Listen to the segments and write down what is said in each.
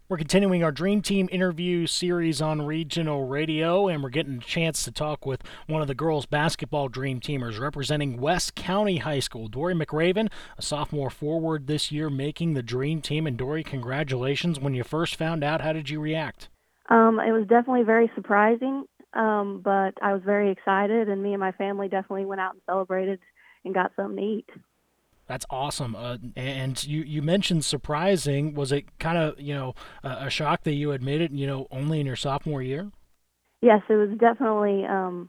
We're continuing our Dream Team interview series on regional radio, and we're getting a chance to talk with one of the girls' basketball Dream Teamers representing West County High School, Dory McRaven, a sophomore forward this year, making the Dream Team. And Dory, congratulations. When you first found out, how did you react? It was definitely very surprising, but I was very excited, and me and my family definitely went out and celebrated and got something to eat. That's awesome. And you mentioned surprising. Was it kind of, a shock that you had made it, only in your sophomore year? Yes, it was definitely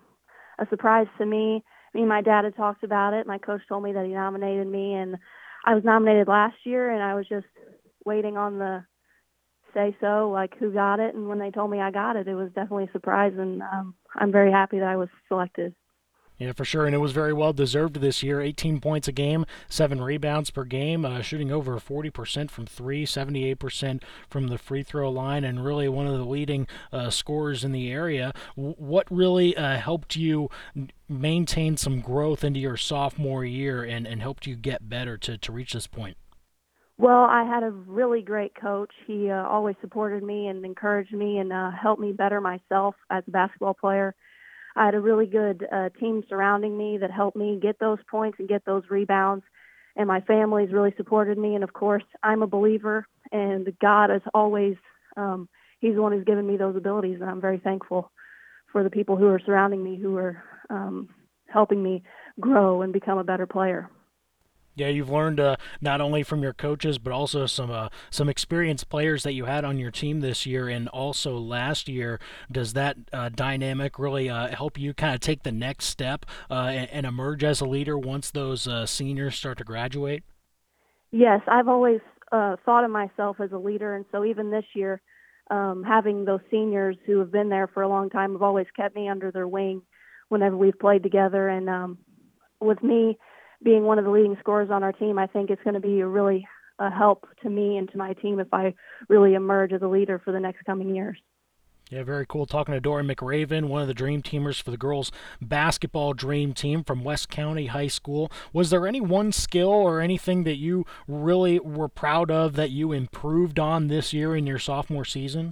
a surprise to me. Me and my dad had talked about it. My coach told me that he nominated me, and I was nominated last year, and I was just waiting on the say so, like who got it. And when they told me I got it, it was definitely a surprise, and I'm very happy that I was selected. Yeah, for sure, and it was very well deserved this year. 18 points a game, 7 rebounds per game, shooting over 40% from three, 78% from the free throw line, and really one of the leading scorers in the area. What really helped you maintain some growth into your sophomore year and helped you get better to reach this point? Well, I had a really great coach. He always supported me and encouraged me and helped me better myself as a basketball player. I had a really good team surrounding me that helped me get those points and get those rebounds. And my family's really supported me. And of course, I'm a believer, and God is always, He's the one who's given me those abilities. And I'm very thankful for the people who are surrounding me, who are helping me grow and become a better player. Yeah, you've learned not only from your coaches, but also some experienced players that you had on your team this year and also last year. Does that dynamic really help you kind of take the next step and emerge as a leader once those seniors start to graduate? Yes, I've always thought of myself as a leader, and so even this year, having those seniors who have been there for a long time have always kept me under their wing whenever we've played together. And with me being one of the leading scorers on our team, I think it's going to be a really a help to me and to my team if I really emerge as a leader for the next coming years. Yeah, very cool. Talking to Dory McRaven, one of the Dream Teamers for the girls' basketball Dream Team from West County High School. Was there any one skill or anything that you really were proud of that you improved on this year in your sophomore season?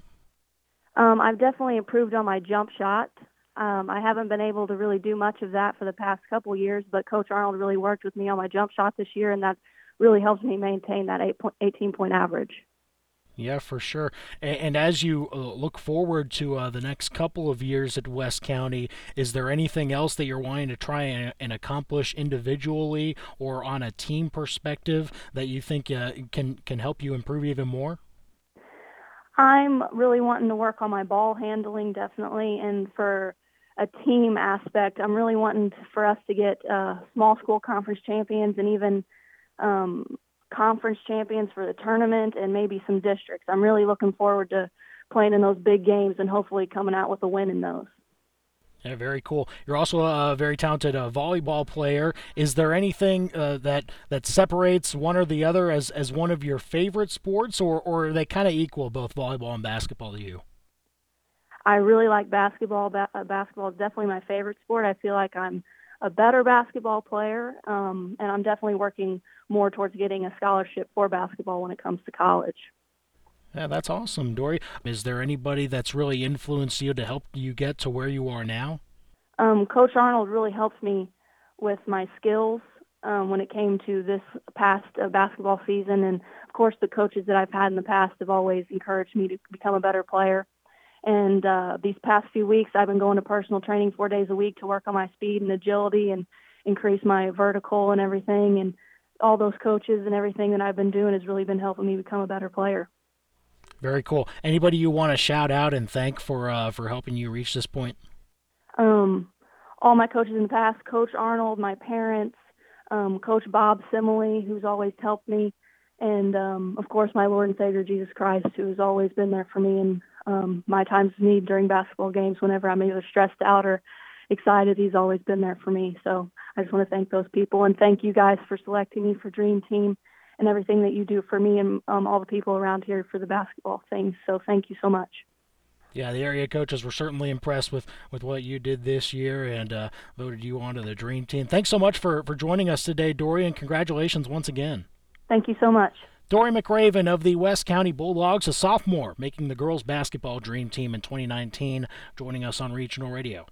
I've definitely improved on my jump shot. I haven't been able to really do much of that for the past couple of years, but Coach Arnold really worked with me on my jump shot this year, and that really helps me maintain that 18-point average. Yeah, for sure. And as you look forward to the next couple of years at West County, is there anything else that you're wanting to try and accomplish individually or on a team perspective that you think can help you improve even more? I'm really wanting to work on my ball handling, definitely, and for a team aspect, I'm really wanting for us to get small school conference champions and even conference champions for the tournament and maybe some districts. I'm really looking forward to playing in those big games and hopefully coming out with a win in those. Yeah, very cool. You're also a very talented volleyball player. Is there anything that separates one or the other as one of your favorite sports, or are they kind of equal, both volleyball and basketball to you? I really like basketball. Basketball is definitely my favorite sport. I feel like I'm a better basketball player, and I'm definitely working more towards getting a scholarship for basketball when it comes to college. Yeah, that's awesome, Dory. Is there anybody that's really influenced you to help you get to where you are now? Coach Arnold really helped me with my skills when it came to this past basketball season, and of course the coaches that I've had in the past have always encouraged me to become a better player. And these past few weeks, I've been going to personal training 4 days a week to work on my speed and agility and increase my vertical and everything. And all those coaches and everything that I've been doing has really been helping me become a better player. Very cool. Anybody you want to shout out and thank for helping you reach this point? Um, all my coaches in the past, Coach Arnold, my parents, Coach Bob Simile, who's always helped me, and of course my Lord and Savior Jesus Christ, who has always been there for me in my times of need during basketball games. Whenever I'm either stressed out or excited, he's always been there for me. So I just want to thank those people and thank you guys for selecting me for Dream Team and everything that you do for me and all the people around here for the basketball things. So thank you so much. Yeah, the area coaches were certainly impressed with what you did this year and voted you onto the Dream Team. Thanks so much for joining us today, Dory, and congratulations once again. Thank you so much. Dory McRaven of the West County Bulldogs, a sophomore, making the girls basketball dream team in 2019, joining us on Regional Radio.